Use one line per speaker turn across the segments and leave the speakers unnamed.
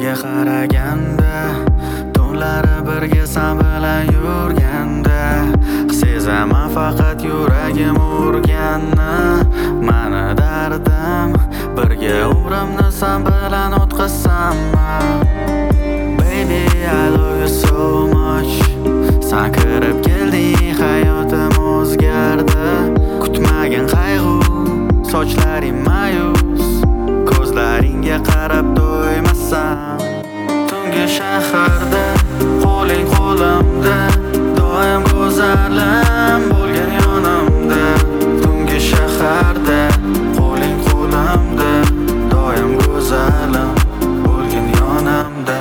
Ko'zlariga qaraganda, tunlari birga sen bilan yurganda, sezaman faqat yuragim urganni. Mani dardim birga umrimni sen bilan o'tkazsammi? Baby, I love you so much. Sen kirib kelding, hayotim o'zgardi. Kutmagan qayg'u, sochlaring mayus, ko'zlaringga qarab to'ymasam. Tungi shaharda, qo'ling qo'limda, doim go'zalim bo'lgan yonimda. Tungi shaharda, qo'ling qo'limda, doim go'zalim bo'lgan yonimda.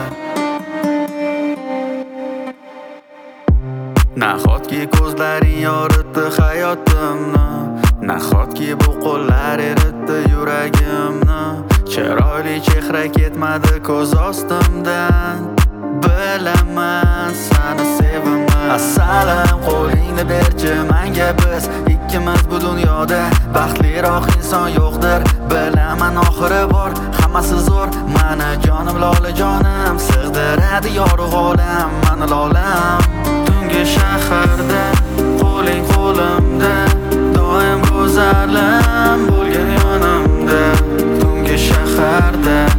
Nahotki ko'zlaring yoritdi hayotimni, nahotki bu qo'llar eritdi yuragimni. Chiroyli chehra ketmadi ko'z ostimdan, bilaman seni sevaman. Assalom, qo'lingni berchi menga, biz ikkimiz bu dunyoda baxtliroq inson yo'qdir. Bilaman oxiri bor, hammasi zo'r. Mani jonim lolajonim, sig'diradi yorug' olam mani lolam. Tungi shaharda, qo'ling qo'limda, doim go'zalim bo'lgan yonimda. Tungi shaharda,